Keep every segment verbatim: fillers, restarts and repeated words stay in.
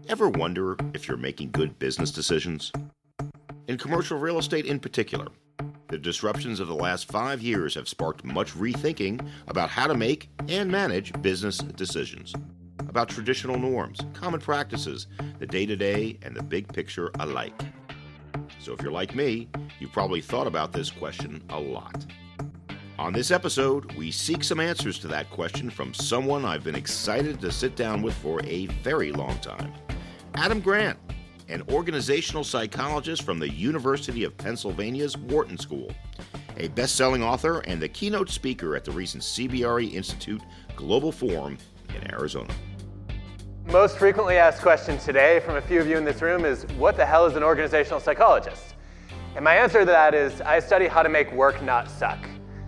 Ever wonder if you're making good business decisions? In commercial real estate in particular, the disruptions of the last five years have sparked much rethinking about how to make and manage business decisions, about traditional norms, common practices, the day-to-day and the big picture alike. So if you're like me, you've probably thought about this question a lot. On this episode, we seek some answers to that question from someone I've been excited to sit down with for a very long time. Adam Grant, an organizational psychologist from the University of Pennsylvania's Wharton School, a best-selling author and the keynote speaker at the recent C B R E Institute Global Forum in Arizona. Most frequently asked question today from a few of you in this room is, what the hell is an organizational psychologist? And my answer to that is, I study how to make work not suck.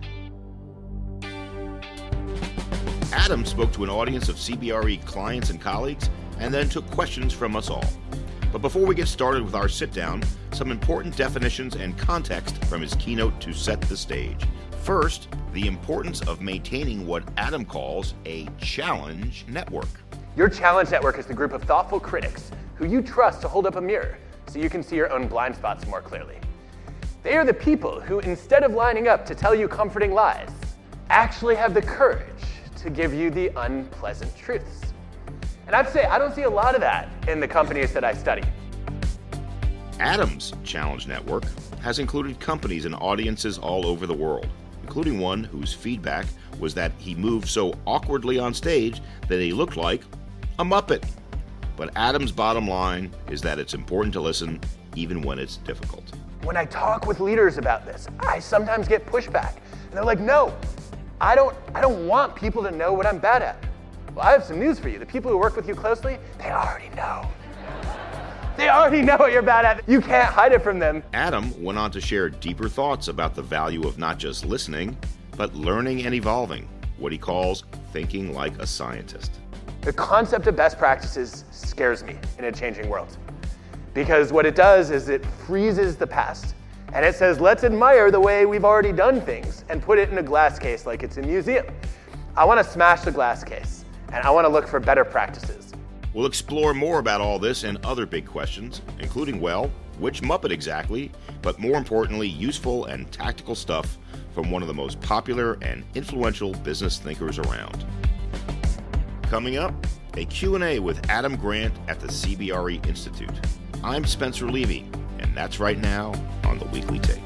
Adam spoke to an audience of C B R E clients and colleagues and then took questions from us all. But before we get started with our sit-down, some important definitions and context from his keynote to set the stage. First, the importance of maintaining what Adam calls a challenge network. Your challenge network is the group of thoughtful critics who you trust to hold up a mirror so you can see your own blind spots more clearly. They are the people who, instead of lining up to tell you comforting lies, actually have the courage to give you the unpleasant truths. And I'd say I don't see a lot of that in the companies that I study. Adam's challenge network has included companies and audiences all over the world, including one whose feedback was that he moved so awkwardly on stage that he looked like a Muppet. But Adam's bottom line is that it's important to listen even when it's difficult. When I talk with leaders about this, I sometimes get pushback. And they're like, no, I don't, I don't want people to know what I'm bad at. Well, I have some news for you. The people who work with you closely, they already know. They already know what you're bad at. You can't hide it from them. Adam went on to share deeper thoughts about the value of not just listening, but learning and evolving, what he calls thinking like a scientist. The concept of best practices scares me in a changing world. Because what it does is it freezes the past. And it says, let's admire the way we've already done things and put it in a glass case like it's a museum. I want to smash the glass case, and I want to look for better practices. We'll explore more about all this and other big questions, including, well, which Muppet exactly, but more importantly, useful and tactical stuff from one of the most popular and influential business thinkers around. Coming up, a Q and A with Adam Grant at the C B R E Institute. I'm Spencer Levy, and that's right now on The Weekly Take.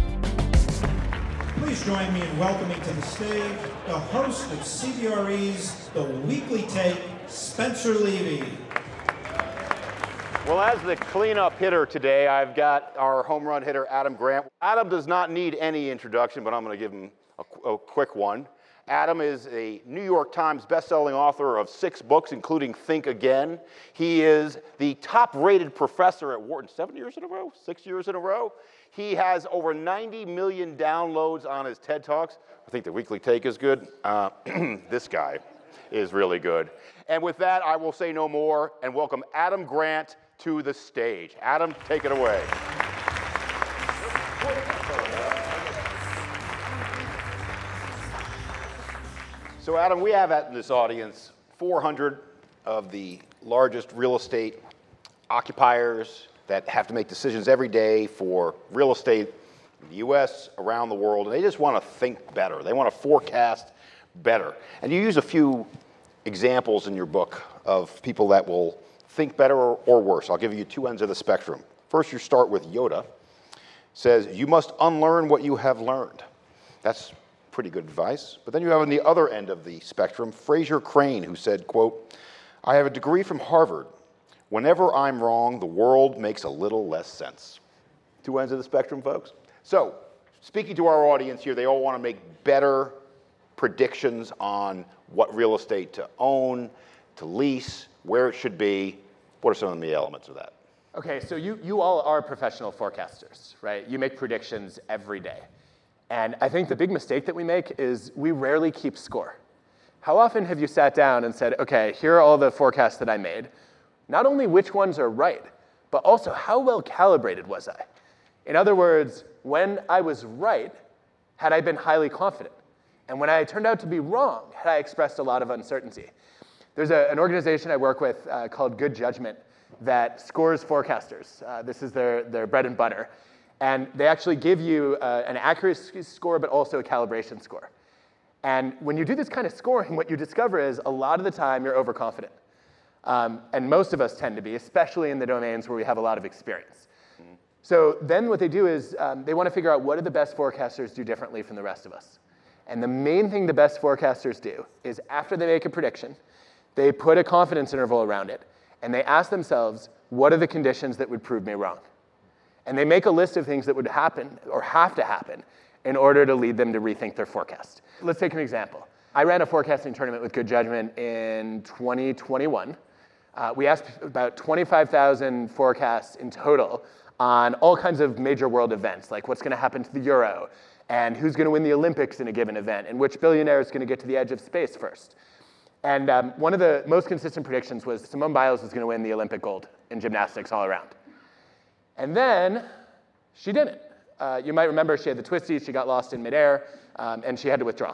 Please join me in welcoming to the stage the host of C B R E's The Weekly Take, Spencer Levy. Well, as the cleanup hitter today, I've got our home run hitter, Adam Grant. Adam does not need any introduction, but I'm going to give him a, a quick one. Adam is a New York Times bestselling author of six books, including Think Again. He is the top-rated professor at Wharton, seven years in a row, six years in a row. He has over ninety million downloads on his TED Talks. I think The Weekly Take is good. Uh, this guy is really good. And with that, I will say no more and welcome Adam Grant to the stage. Adam, take it away. So Adam, we have at this audience four hundred of the largest real estate occupiers that have to make decisions every day for real estate in the U S, around the world, and they just want to think better. They want to forecast better. And you use a few examples in your book of people that will think better or, or worse. I'll give you two ends of the spectrum. First, you start with Yoda. It says, you must unlearn what you have learned. That's pretty good advice. But then you have on the other end of the spectrum, Fraser Crane, who said, quote, I have a degree from Harvard. Whenever I'm wrong, the world makes a little less sense. Two ends of the spectrum, folks. So, speaking to our audience here, they all want to make better predictions on what real estate to own, to lease, where it should be. What are some of the elements of that? Okay, so you, you all are professional forecasters, right? You make predictions every day. And I think the big mistake that we make is we rarely keep score. How often have you sat down and said, okay, here are all the forecasts that I made. Not only which ones are right, but also how well calibrated was I? In other words, when I was right, had I been highly confident? And when I turned out to be wrong, had I expressed a lot of uncertainty? There's a, an organization I work with uh, called Good Judgment that scores forecasters. Uh, this is their, their bread and butter. And they actually give you uh, an accuracy score, but also a calibration score. And when you do this kind of scoring, what you discover is a lot of the time you're overconfident. Um, and most of us tend to be, especially in the domains where we have a lot of experience. Mm-hmm. So then what they do is um, they want to figure out what do the best forecasters do differently from the rest of us. And the main thing the best forecasters do is after they make a prediction, they put a confidence interval around it, and they ask themselves, what are the conditions that would prove me wrong? And they make a list of things that would happen or have to happen in order to lead them to rethink their forecast. Let's take an example. I ran a forecasting tournament with Good Judgment in twenty twenty-one. Uh, we asked about twenty-five thousand forecasts in total on all kinds of major world events, like what's going to happen to the Euro, and who's going to win the Olympics in a given event, and which billionaire is going to get to the edge of space first. And um, one of the most consistent predictions was Simone Biles was going to win the Olympic gold in gymnastics all around. And then she didn't. Uh, you might remember she had the twisties, she got lost in midair, um, and she had to withdraw.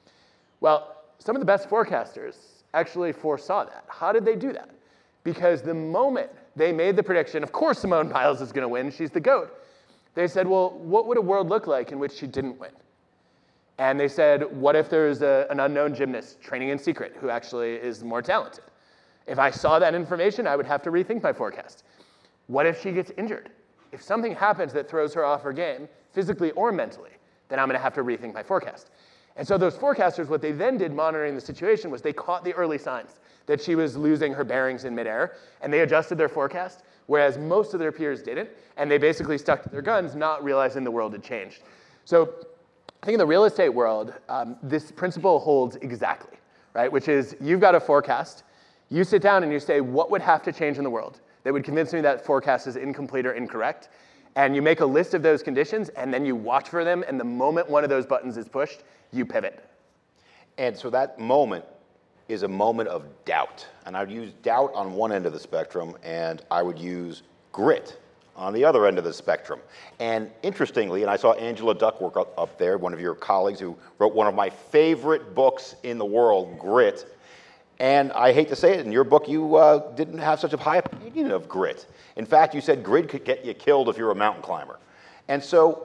Well, some of the best forecasters actually foresaw that. How did they do that? Because the moment they made the prediction, of course Simone Biles is going to win, she's the GOAT. They said, well, what would a world look like in which she didn't win? And they said, what if there's a, an unknown gymnast training in secret who actually is more talented? If I saw that information, I would have to rethink my forecast. What if she gets injured? If something happens that throws her off her game, physically or mentally, then I'm going to have to rethink my forecast. And so those forecasters, what they then did monitoring the situation was they caught the early signs that she was losing her bearings in midair, and they adjusted their forecast, whereas most of their peers didn't, and they basically stuck to their guns, not realizing the world had changed. So I think in the real estate world, um, this principle holds exactly, right? Which is you've got a forecast, you sit down and you say, what would have to change in the world that would convince me that forecast is incomplete or incorrect? And you make a list of those conditions, and then you watch for them, and the moment one of those buttons is pushed, you pivot. And so that moment is a moment of doubt. And I would use doubt on one end of the spectrum, and I would use grit on the other end of the spectrum. And interestingly, and I saw Angela Duckworth up, up there, one of your colleagues who wrote one of my favorite books in the world, Grit. And I hate to say it, in your book, you uh, didn't have such a high opinion of grit. In fact, you said grit could get you killed if you're a mountain climber. And so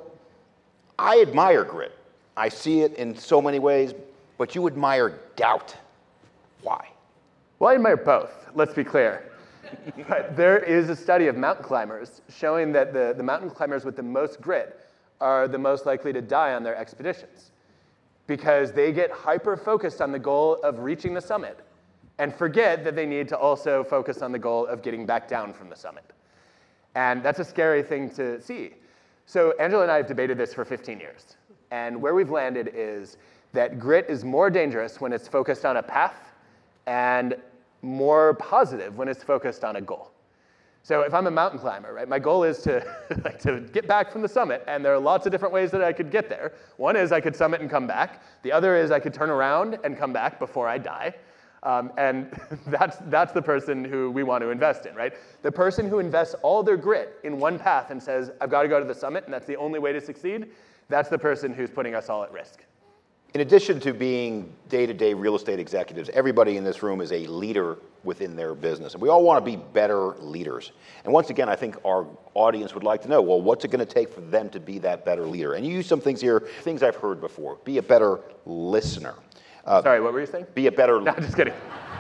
I admire grit. I see it in so many ways, but you admire doubt. Why? Well, I admire both, let's be clear. But there is a study of mountain climbers showing that the, the mountain climbers with the most grit are the most likely to die on their expeditions because they get hyper-focused on the goal of reaching the summit and forget that they need to also focus on the goal of getting back down from the summit. And that's a scary thing to see. So Angela and I have debated this for fifteen years. And where we've landed is that grit is more dangerous when it's focused on a path and more positive when it's focused on a goal. So if I'm a mountain climber, right, my goal is to, like, to get back from the summit, and there are lots of different ways that I could get there. One is I could summit and come back. The other is I could turn around and come back before I die. Um, and that's, that's the person who we want to invest in, right? The person who invests all their grit in one path and says, I've got to go to the summit, and that's the only way to succeed, that's the person who's putting us all at risk. In addition to being day-to-day real estate executives, everybody in this room is a leader within their business. And we all want to be better leaders. And once again, I think our audience would like to know, well, what's it going to take for them to be that better leader? And you use some things here, things I've heard before. Be a better listener. Uh, Sorry, what were you saying? Be a better... No, just kidding.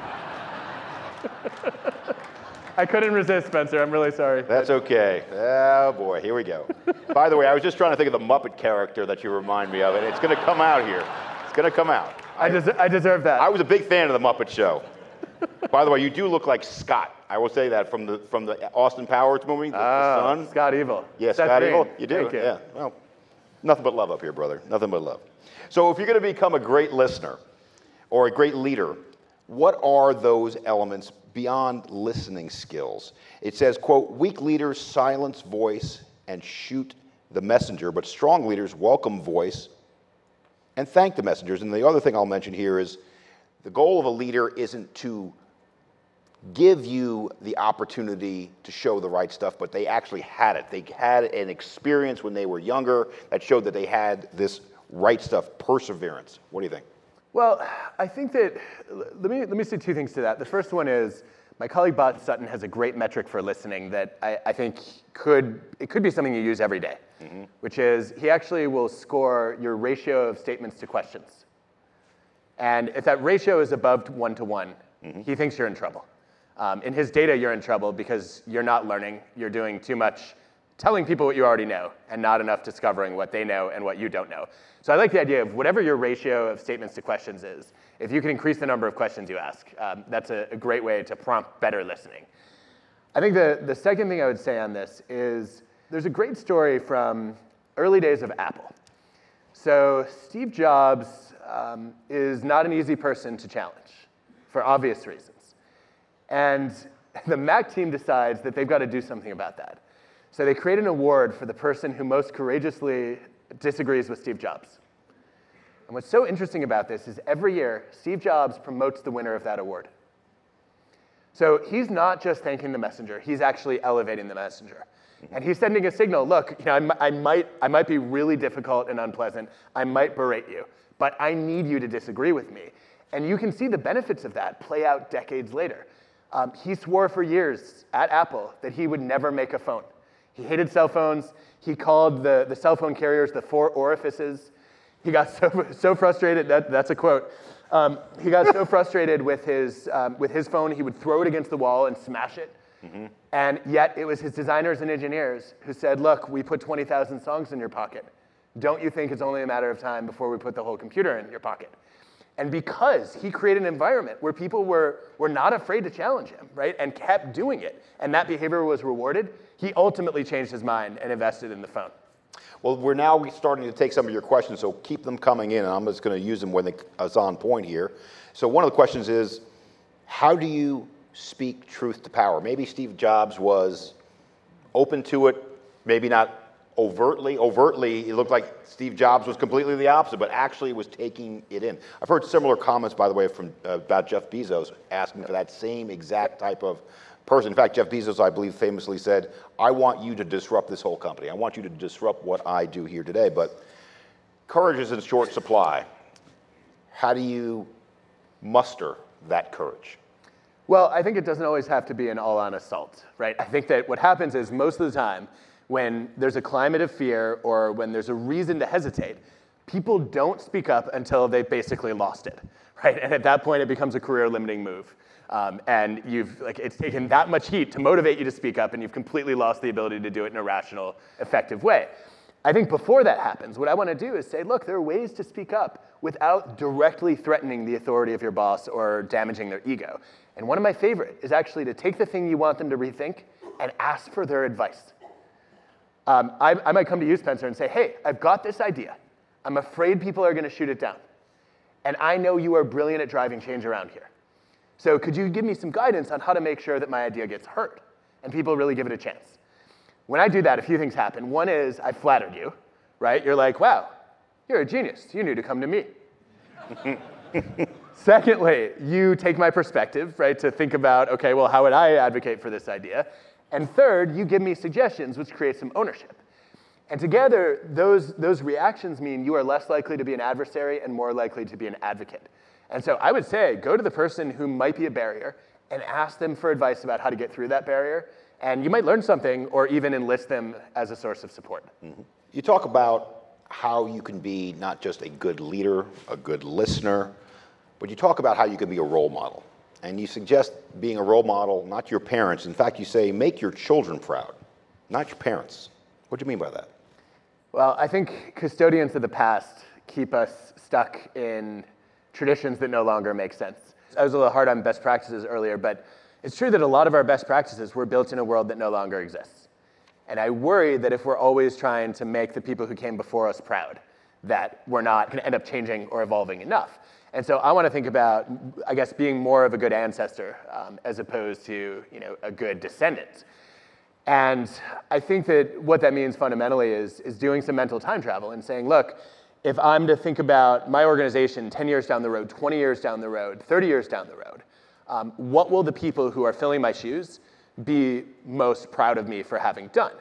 I couldn't resist, Spencer. I'm really sorry. That's okay. Oh, boy. Here we go. By the way, I was just trying to think of the Muppet character that you remind me of, and it's going to come out here. It's going to come out. I, des- I deserve that. I was a big fan of the Muppet Show. By the way, you do look like Scott. I will say that from the from the Austin Powers movie, The, oh, the Son. Scott Evil. Yeah, Seth Scott Green. Evil. You do. Thank you. Yeah. Well, nothing but love up here, brother. Nothing but love. So if you're going to become a great listener or a great leader, what are those elements beyond listening skills? It says, quote, weak leaders silence voice and shoot the messenger, but strong leaders welcome voice and thank the messengers. And the other thing I'll mention here is the goal of a leader isn't to give you the opportunity to show the right stuff, but they actually had it. They had an experience when they were younger that showed that they had this right stuff, perseverance. What do you think? Well, I think that, let me, let me say two things to that. The first one is, my colleague Bob Sutton has a great metric for listening that I, I think could, it could be something you use every day, mm-hmm. which is he actually will score your ratio of statements to questions. And if that ratio is above one to one, mm-hmm. he thinks you're in trouble. Um, in his data, you're in trouble because you're not learning. You're doing too much telling people what you already know and not enough discovering what they know and what you don't know. So I like the idea of whatever your ratio of statements to questions is, if you can increase the number of questions you ask, um, that's a, a great way to prompt better listening. I think the, the second thing I would say on this is there's a great story from early days of Apple. So Steve Jobs um, is not an easy person to challenge for obvious reasons. And the Mac team decides that they've got to do something about that. So they create an award for the person who most courageously disagrees with Steve Jobs. And what's so interesting about this is every year, Steve Jobs promotes the winner of that award. So he's not just thanking the messenger, he's actually elevating the messenger. And he's sending a signal, look, you know, I, I, might, I might be really difficult and unpleasant, I might berate you, but I need you to disagree with me. And you can see the benefits of that play out decades later. Um, he swore for years at Apple that he would never make a phone. He hated cell phones. He called the, the cell phone carriers the four orifices. He got so, so frustrated, that, that's a quote. Um, he got so frustrated with his, um, with his phone, he would throw it against the wall and smash it. Mm-hmm. And yet it was his designers and engineers who said, look, we put twenty thousand songs in your pocket. Don't you think it's only a matter of time before we put the whole computer in your pocket? And because he created an environment where people were, were not afraid to challenge him, right, and kept doing it, and that behavior was rewarded, he ultimately changed his mind and invested in the phone. Well, we're now starting to take some of your questions, so keep them coming in, and I'm just going to use them when it's on point here. So one of the questions is, how do you speak truth to power? Maybe Steve Jobs was open to it, maybe not overtly. Overtly, it looked like Steve Jobs was completely the opposite, but actually was taking it in. I've heard similar comments, by the way, from uh, about Jeff Bezos, asking for that same exact type of person. In fact, Jeff Bezos, I believe, famously said, I want you to disrupt this whole company. I want you to disrupt what I do here today. But courage is in short supply. How do you muster that courage? Well, I think it doesn't always have to be an all-out assault, right? I think that what happens is most of the time, when there's a climate of fear or when there's a reason to hesitate, people don't speak up until they've basically lost it, right? And at that point, it becomes a career-limiting move. Um, and you've, like, it's taken that much heat to motivate you to speak up, and you've completely lost the ability to do it in a rational, effective way. I think before that happens, what I want to do is say, look, there are ways to speak up without directly threatening the authority of your boss or damaging their ego. And one of my favorite is actually to take the thing you want them to rethink and ask for their advice. Um, I, I might come to you, Spencer, and say, hey, I've got this idea. I'm afraid people are going to shoot it down. And I know you are brilliant at driving change around here. So could you give me some guidance on how to make sure that my idea gets heard and people really give it a chance? When I do that, a few things happen. One is I flattered you, right? You're like, wow, you're a genius. You knew to come to me. Secondly, you take my perspective, right, to think about, okay, well, how would I advocate for this idea? And third, you give me suggestions, which create some ownership. And together, those, those reactions mean you are less likely to be an adversary and more likely to be an advocate. And so I would say, go to the person who might be a barrier and ask them for advice about how to get through that barrier. And you might learn something or even enlist them as a source of support. Mm-hmm. You talk about how you can be not just a good leader, a good listener, but you talk about how you can be a role model. And you suggest being a role model, not your parents. In fact, you say, make your children proud, not your parents. What do you mean by that? Well, I think custodians of the past keep us stuck in traditions that no longer make sense. I was a little hard on best practices earlier, but it's true that a lot of our best practices were built in a world that no longer exists. And I worry that if we're always trying to make the people who came before us proud, that we're not going to end up changing or evolving enough. And so I want to think about, I guess, being more of a good ancestor um, as opposed to, you know, a good descendant. And I think that what that means fundamentally is, is doing some mental time travel and saying, look, if I'm to think about my organization ten years down the road, twenty years down the road, thirty years down the road, um, what will the people who are filling my shoes be most proud of me for having done?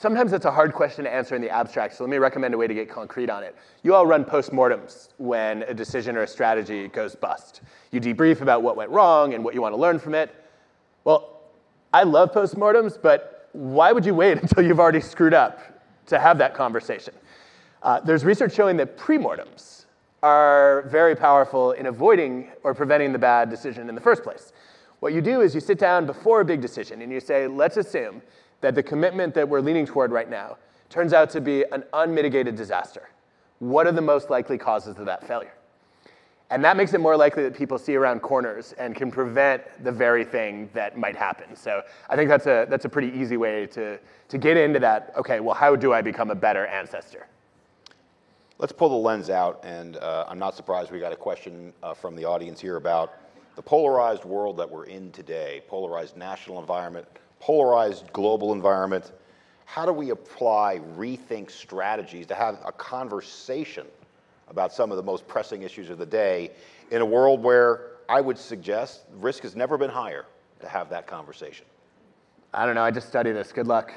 sometimes that's a hard question to answer in the abstract, so let me recommend a way to get concrete on it. You all run postmortems when a decision or a strategy goes bust. You debrief about what went wrong and what you want to learn from it. Well, I love postmortems, but why would you wait until you've already screwed up to have that conversation? Uh, there's research showing that premortems are very powerful in avoiding or preventing the bad decision in the first place. What you do is you sit down before a big decision and you say, let's assume that the commitment that we're leaning toward right now turns out to be an unmitigated disaster. What are the most likely causes of that failure? And that makes it more likely that people see around corners and can prevent the very thing that might happen. So I think that's a, that's a pretty easy way to, to get into that, okay, well, how do I become a better ancestor? Let's pull the lens out, and uh, I'm not surprised we got a question uh, from the audience here about the polarized world that we're in today, polarized national environment, polarized global environment. How do we apply rethink strategies to have a conversation about some of the most pressing issues of the day in a world where I would suggest risk has never been higher to have that conversation? I don't know, I just study this, good luck.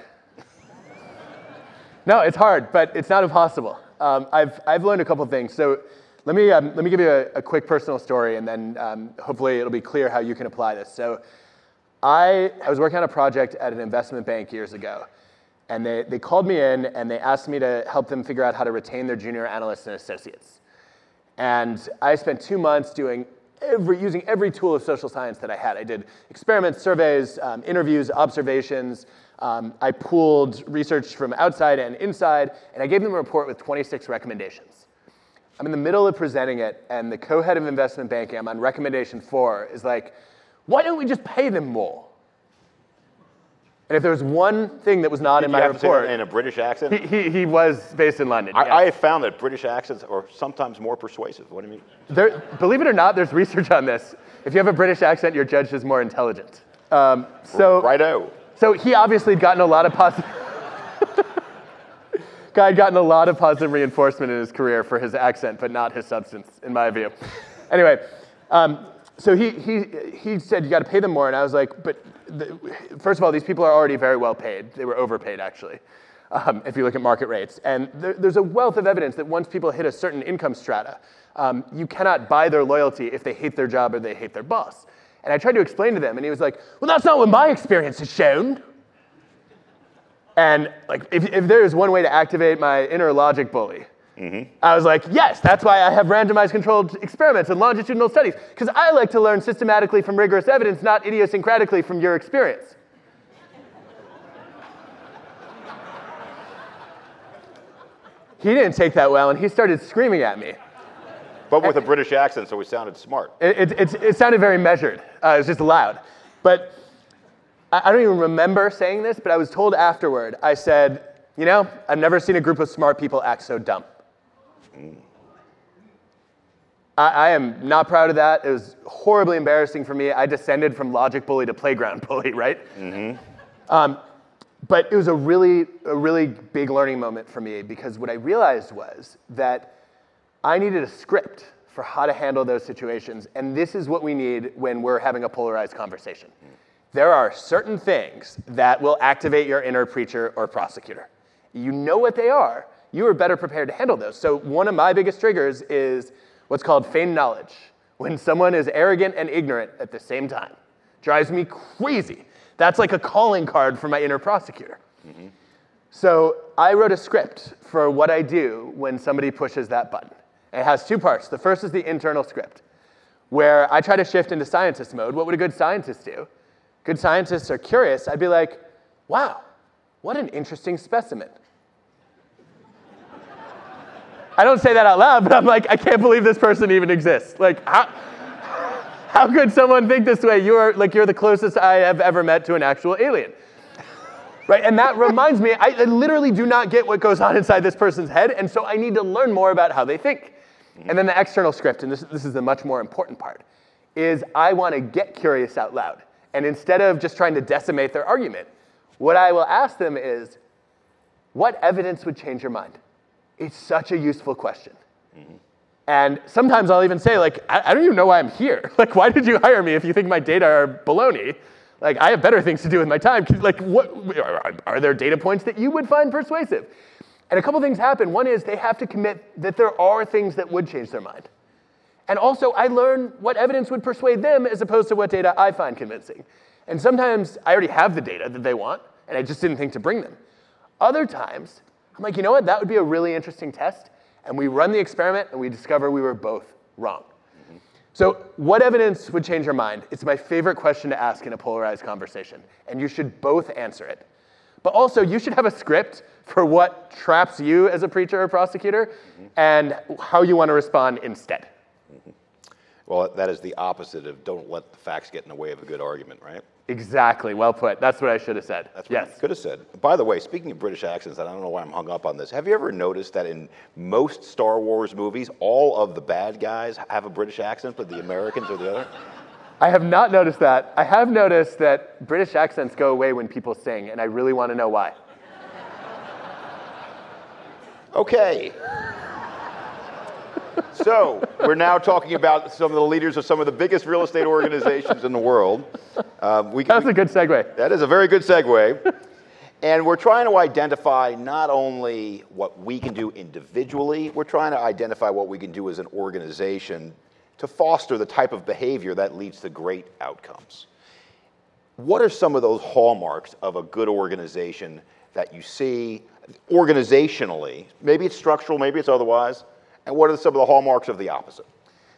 No, it's hard, but it's not impossible. Um, I've, I've learned a couple things. So let me, um, let me give you a, a quick personal story, and then um, hopefully it'll be clear how you can apply this. So I, I was working on a project at an investment bank years ago, and they, they called me in and they asked me to help them figure out how to retain their junior analysts and associates. And I spent two months doing every, using every tool of social science that I had. I did experiments, surveys, um, interviews, observations. Um, I pooled research from outside and inside, and I gave them a report with twenty-six recommendations. I'm in the middle of presenting it, and the co-head of investment banking, I'm on recommendation four, is like, why don't we just pay them more? And if there was one thing that was not Did in you my have report, to say that in a British accent? he, he, he was based in London. I, yes. I have found that British accents are sometimes more persuasive. What do you mean? There, believe it or not, there's research on this. If you have a British accent, you're judged as more intelligent. Um, so, Righto. So he obviously had gotten a lot of positive. Guy had gotten a lot of positive reinforcement in his career for his accent, but not his substance, in my view. Anyway, um, so he he he said you got to pay them more, and I was like, but the, first of all, these people are already very well paid. They were overpaid, actually, um, if you look at market rates. And there, there's a wealth of evidence that once people hit a certain income strata, um, you cannot buy their loyalty if they hate their job or they hate their boss. And I tried to explain to them, and he was like, well, that's not what my experience has shown. And like, if, if there is one way to activate my inner logic bully, mm-hmm. I was like, yes, that's why I have randomized controlled experiments and longitudinal studies, because I like to learn systematically from rigorous evidence, not idiosyncratically from your experience. He didn't take that well, and he started screaming at me. But with a British accent, so he sounded smart. It, it, it, it sounded very measured. Uh, it was just loud. But I, I don't even remember saying this, but I was told afterward, I said, you know, I've never seen a group of smart people act so dumb. Mm. I, I am not proud of that. It was horribly embarrassing for me. I descended from logic bully to playground bully, right? Mm-hmm. Um, but it was a really, a really big learning moment for me, because what I realized was that I needed a script for how to handle those situations, and this is what we need when we're having a polarized conversation. Mm. There are certain things that will activate your inner preacher or prosecutor. You know what they are. You are better prepared to handle those. So one of my biggest triggers is what's called feigned knowledge. When someone is arrogant and ignorant at the same time. Drives me crazy. That's like a calling card for my inner prosecutor. Mm-hmm. So I wrote a script for what I do when somebody pushes that button. It has two parts. The first is the internal script, where I try to shift into scientist mode. What would a good scientist do? Good scientists are curious. I'd be like, wow, what an interesting specimen. I don't say that out loud, but I'm like, I can't believe this person even exists. Like, how, how could someone think this way? You are like, you're the closest I have ever met to an actual alien. Right, and that reminds me, I, I literally do not get what goes on inside this person's head, and so I need to learn more about how they think. And then the external script, and this, this is the much more important part, is I want to get curious out loud. And instead of just trying to decimate their argument, what I will ask them is, what evidence would change your mind? It's such a useful question. Mm-hmm. And sometimes I'll even say, like, I, I don't even know why I'm here. Like, why did you hire me if you think my data are baloney? Like, I have better things to do with my time. Like, what are, are there data points that you would find persuasive? And a couple things happen. One is they have to commit that there are things that would change their mind. And also, I learn what evidence would persuade them as opposed to what data I find convincing. And sometimes I already have the data that they want, and I just didn't think to bring them. Other times, I'm like, you know what? That would be a really interesting test. And we run the experiment, and we discover we were both wrong. Mm-hmm. So what evidence would change your mind? It's my favorite question to ask in a polarized conversation. And you should both answer it. But also, you should have a script for what traps you as a preacher or prosecutor, mm-hmm. and how you want to respond instead. Mm-hmm. Well, that is the opposite of don't let the facts get in the way of a good argument, right? Exactly. Well put. That's what I should have said. That's what yes. I could have said. By the way, speaking of British accents, and I don't know why I'm hung up on this, have you ever noticed that in most Star Wars movies, all of the bad guys have a British accent, but the Americans are the other? I have not noticed that. I have noticed that British accents go away when people sing, and I really want to know why. Okay. So, we're now talking about some of the leaders of some of the biggest real estate organizations in the world. Um, we, That's we, a good segue. That is a very good segue. And we're trying to identify not only what we can do individually, we're trying to identify what we can do as an organization to foster the type of behavior that leads to great outcomes. What are some of those hallmarks of a good organization that you see organizationally? Maybe it's structural, maybe it's otherwise. And what are some of the hallmarks of the opposite?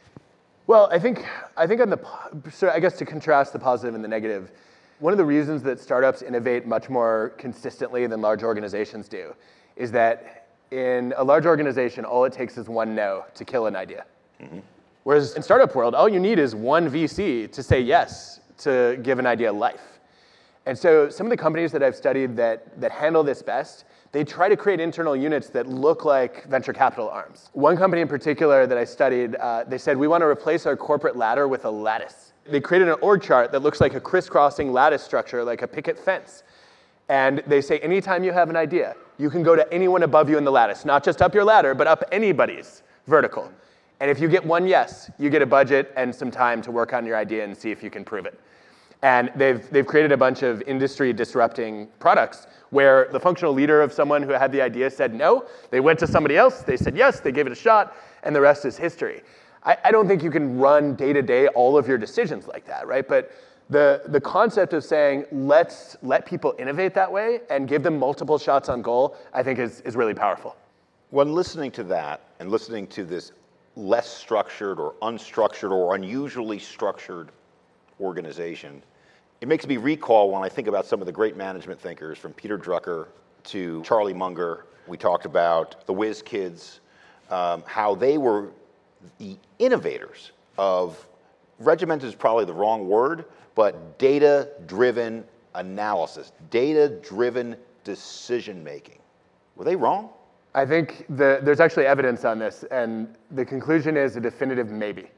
Well, I think I think on the so I guess to contrast the positive and the negative, one of the reasons that startups innovate much more consistently than large organizations do is that in a large organization, all it takes is one no to kill an idea. Mm-hmm. Whereas in startup world, all you need is one V C to say yes to give an idea life. And so some of the companies that I've studied that that handle this best, they try to create internal units that look like venture capital arms. One company in particular that I studied, uh, they said, we want to replace our corporate ladder with a lattice. They created an org chart that looks like a crisscrossing lattice structure, like a picket fence. And they say, anytime you have an idea, you can go to anyone above you in the lattice, not just up your ladder, but up anybody's vertical. And if you get one yes, you get a budget and some time to work on your idea and see if you can prove it. And they've, they've created a bunch of industry disrupting products where the functional leader of someone who had the idea said no, they went to somebody else, they said yes, they gave it a shot, and the rest is history. I, I don't think you can run day-to-day all of your decisions like that, right? But the, the concept of saying, let's let people innovate that way and give them multiple shots on goal, I think is, is really powerful. When listening to that and listening to this less structured or unstructured or unusually structured organization, it makes me recall when I think about some of the great management thinkers, from Peter Drucker to Charlie Munger. We talked about the Whiz Kids, um, how they were the innovators of, regimented is probably the wrong word, but data-driven analysis, data-driven decision-making. Were they wrong? I think the, there's actually evidence on this, and the conclusion is a definitive maybe.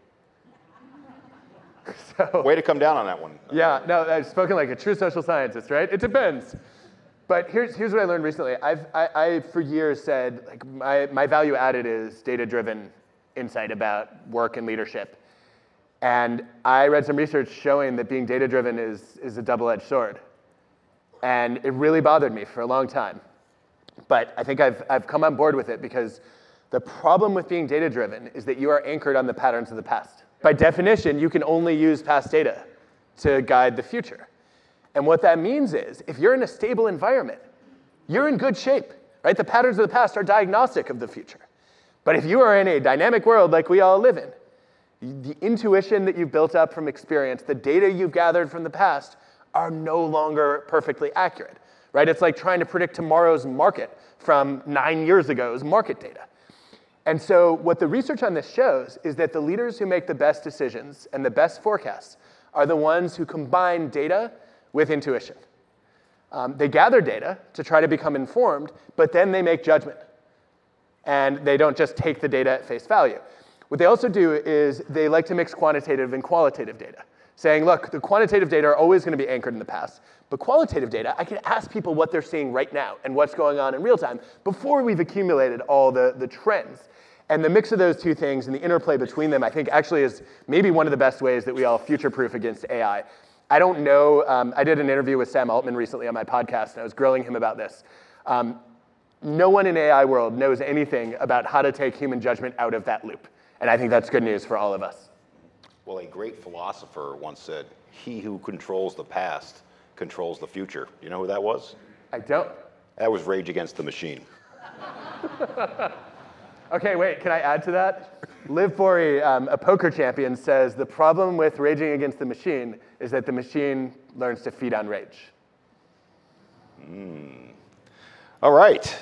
So, way to come down on that one. Yeah, no, I've spoken like a true social scientist, right? It depends. But here's here's what I learned recently. I've I, I for years said like my my value added is data-driven insight about work and leadership, and I read some research showing that being data-driven is is a double-edged sword, and it really bothered me for a long time. But I think I've I've come on board with it because the problem with being data-driven is that you are anchored on the patterns of the past. By definition, you can only use past data to guide the future. And what that means is, if you're in a stable environment, you're in good shape, right? The patterns of the past are diagnostic of the future. But if you are in a dynamic world like we all live in, the intuition that you've built up from experience, the data you've gathered from the past, are no longer perfectly accurate, right? It's like trying to predict tomorrow's market from nine years ago's market data. And so what the research on this shows is that the leaders who make the best decisions and the best forecasts are the ones who combine data with intuition. Um, they gather data to try to become informed, but then they make judgment. And they don't just take the data at face value. What they also do is they like to mix quantitative and qualitative data, saying, look, the quantitative data are always going to be anchored in the past, but qualitative data, I can ask people what they're seeing right now and what's going on in real time before we've accumulated all the, the trends. And the mix of those two things and the interplay between them, I think, actually is maybe one of the best ways that we all future-proof against A I. I don't know, um, I did an interview with Sam Altman recently on my podcast, and I was grilling him about this. Um, no one in A I world knows anything about how to take human judgment out of that loop. And I think that's good news for all of us. Well, a great philosopher once said, he who controls the past controls the future. You know who that was? I don't. That was Rage Against the Machine. Okay, wait, can I add to that? Liv Forey, um, a poker champion, says the problem with raging against the machine is that the machine learns to feed on rage. Mm. All right.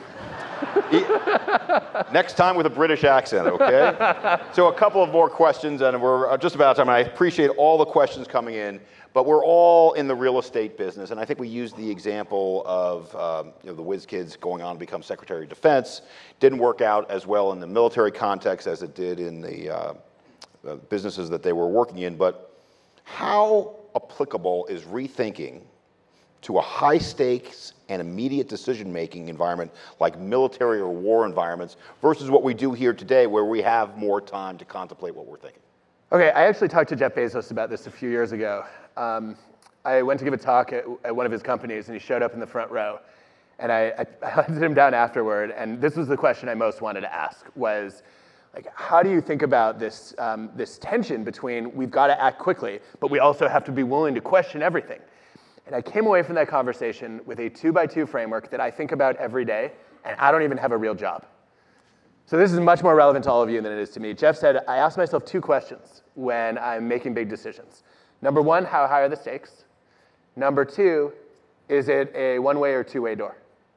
Next time with a British accent, okay? So a couple of more questions, and we're just about time. I appreciate all the questions coming in, but we're all in the real estate business, and I think we used the example of um, you know, the whiz kids going on to become Secretary of Defense. Didn't work out as well in the military context as it did in the uh, uh, businesses that they were working in, but how applicable is rethinking to a high stakes and immediate decision-making environment like military or war environments versus what we do here today where we have more time to contemplate what we're thinking? Okay, I actually talked to Jeff Bezos about this a few years ago. Um, I went to give a talk at, at one of his companies, and he showed up in the front row. And I, I, I hunted him down afterward, and this was the question I most wanted to ask, was, like, how do you think about this, um, this tension between we've got to act quickly, but we also have to be willing to question everything? And I came away from that conversation with a two-by-two framework that I think about every day, and I don't even have a real job. So this is much more relevant to all of you than it is to me. Jeff said, I ask myself two questions when I'm making big decisions. Number one, how high are the stakes? Number two, is it a one-way or two-way door?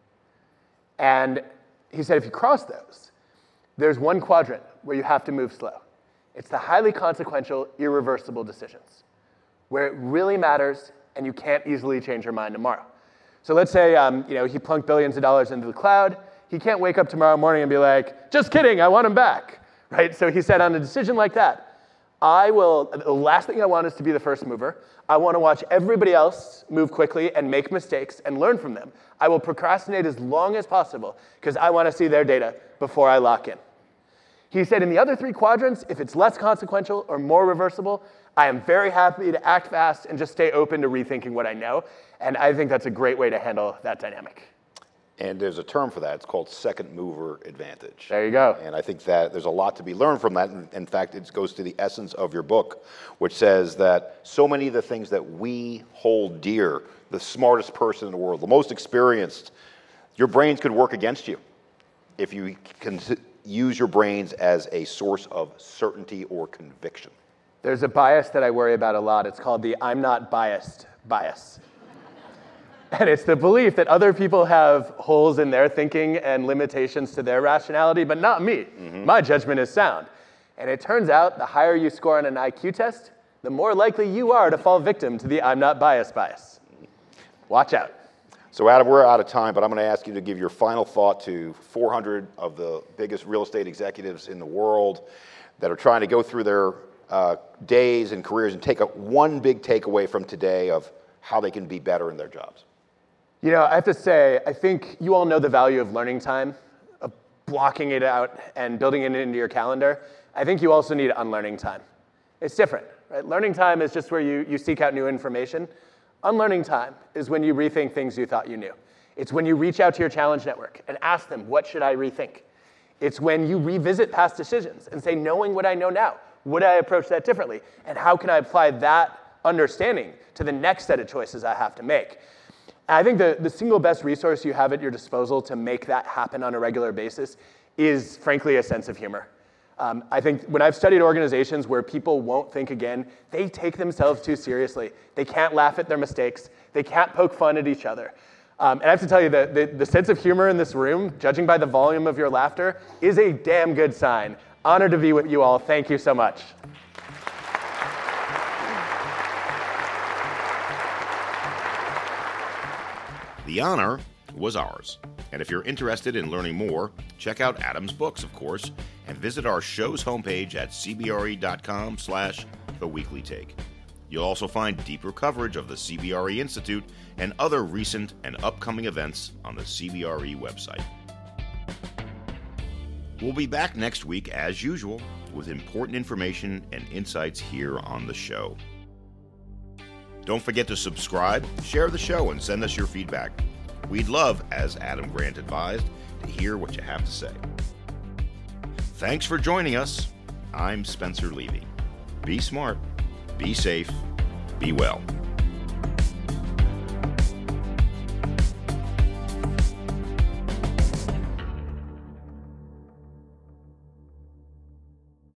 And he said, if you cross those, there's one quadrant where you have to move slow. It's the highly consequential, irreversible decisions, where it really matters and you can't easily change your mind tomorrow. So let's say um, you know, he plunked billions of dollars into the cloud. He can't wake up tomorrow morning and be like, just kidding, I want him back, right? So he said on a decision like that, I will, the last thing I want is to be the first mover. I want to watch everybody else move quickly and make mistakes and learn from them. I will procrastinate as long as possible because I want to see their data before I lock in. He said in the other three quadrants, if it's less consequential or more reversible, I am very happy to act fast and just stay open to rethinking what I know. And I think that's a great way to handle that dynamic. And there's a term for that. It's called second mover advantage. There you go. And I think that there's a lot to be learned from that. In fact, it goes to the essence of your book, which says that so many of the things that we hold dear, the smartest person in the world, the most experienced, your brains could work against you if you can use your brains as a source of certainty or conviction. There's a bias that I worry about a lot. It's called the I'm not biased bias. And it's the belief that other people have holes in their thinking and limitations to their rationality, but not me. Mm-hmm. My judgment is sound. And it turns out the higher you score on an I Q test, the more likely you are to fall victim to the I'm not biased bias. Watch out. So Adam, we're out of time, but I'm going to ask you to give your final thought to four hundred of the biggest real estate executives in the world that are trying to go through their uh, days and careers and take a, one big takeaway from today of how they can be better in their jobs. You know, I have to say, I think you all know the value of learning time, of blocking it out and building it into your calendar. I think you also need unlearning time. It's different, right? Learning time is just where you, you seek out new information. Unlearning time is when you rethink things you thought you knew. It's when you reach out to your challenge network and ask them, what should I rethink? It's when you revisit past decisions and say, knowing what I know now, would I approach that differently? And how can I apply that understanding to the next set of choices I have to make? I think the, the single best resource you have at your disposal to make that happen on a regular basis is, frankly, a sense of humor. Um, I think when I've studied organizations where people won't think again, they take themselves too seriously. They can't laugh at their mistakes. They can't poke fun at each other. Um, and I have to tell you that the, the sense of humor in this room, judging by the volume of your laughter, is a damn good sign. Honored to be with you all. Thank you so much. The honor was ours. And if you're interested in learning more, check out Adam's books, of course, and visit our show's homepage at cbre.com slash The Weekly Take. You'll also find deeper coverage of the C B R E Institute and other recent and upcoming events on the C B R E website. We'll be back next week, as usual, with important information and insights here on the show. Don't forget to subscribe, share the show, and send us your feedback. We'd love, as Adam Grant advised, to hear what you have to say. Thanks for joining us. I'm Spencer Levy. Be smart, be safe, be well.